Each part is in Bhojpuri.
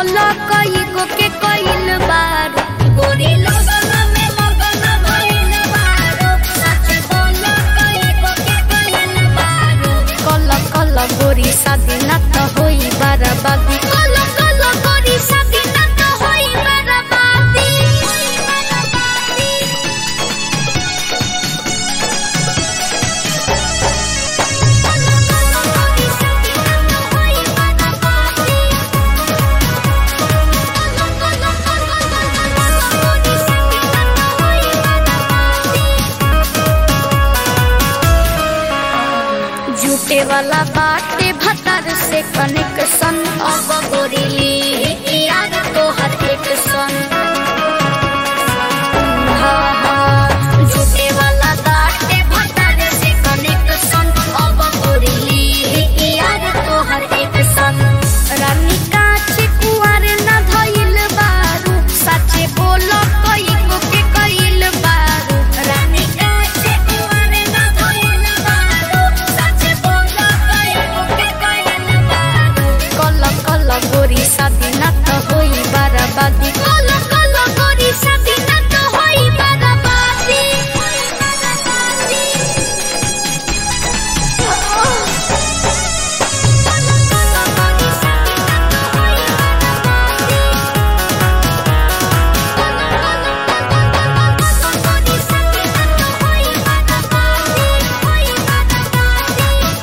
बोलो कई गो के कइल बार गोरी लगन में लगन भइल बारो सच बोलो कई गो के कइल बारो कल कल गोरी शादी ना तो होई बर्बादी कल कल गोरी शादी ना तो होई बर्बादी झूठे वाला बाटे भतर से कनेक्शन अब गोरी यार तो हर एक सन झूठे वाला बाटे भतर से कनेक्शन अब गोरी यार तो हर एक सन रानी काचे कुआर ना धइल बारू सच्चे बोलो कई गो के कइल बारू रानी काचे कुआर ना धइल बारू सच्चे बोलो कई गो के कइल बारू कल कल गोरी शादी ना तो होई बर्बादी कल कल गोरी शादी ना तो होई बर्बादी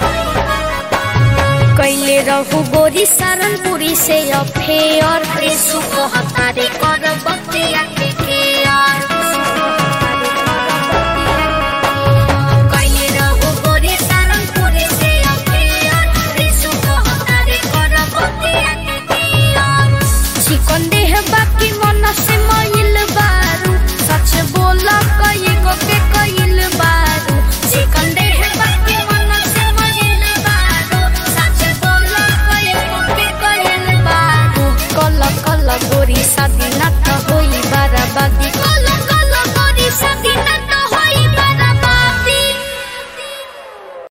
कैले रहू गोरी सरनपुरी से अफेयर